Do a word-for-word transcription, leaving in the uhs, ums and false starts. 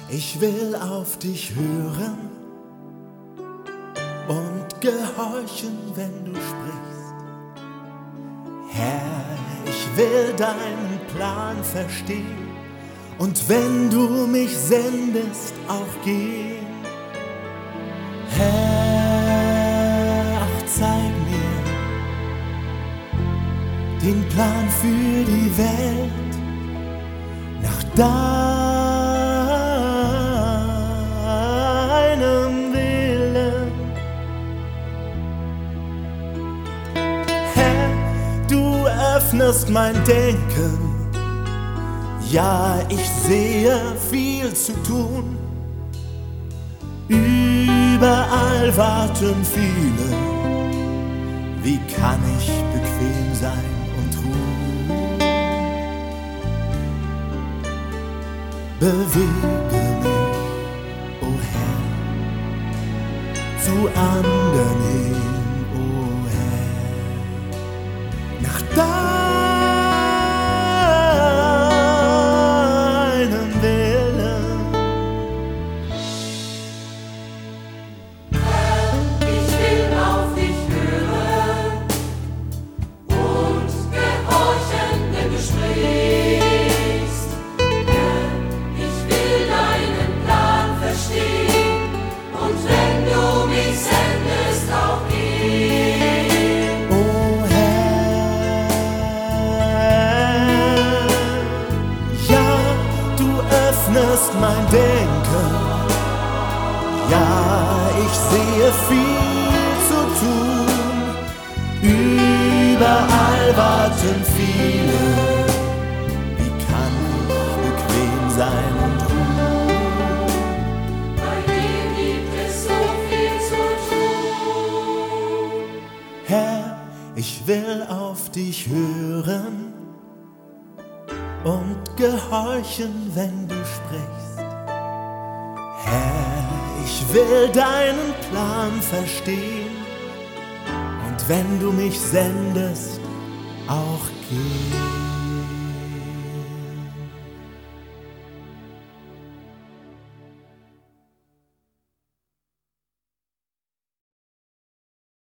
Ich will auf dich hören und gehorchen, wenn du sprichst. Herr, ich will deinen Plan verstehen und wenn du mich sendest, auch gehen. Herr, ach, zeig mir den Plan für die Welt nach deinem Willen. Herr, du öffnest mein Denken, ja, ich sehe viel zu tun. Überall warten viele, wie kann ich bequem sein und ruhen? Bewege mich, o Herr, zu anderen hin, o Herr, nach deinem Willen. Herr, ich will auf dich hören und gehorchen, wenn du sprichst. Herr, ich will deinen Plan verstehen und wenn du mich sendest, auch gehen. O Herr, ja, du öffnest mein Denken, ja, ich sehe viel zu tun. Überall warten viele, wie kann ich bequem sein und ruhen? Bei dir gibt es so viel zu tun. Herr, ich will auf dich hören und gehorchen, wenn du sprichst. Herr, ich will deinen Plan verstehen und wenn du mich sendest, auch gehen.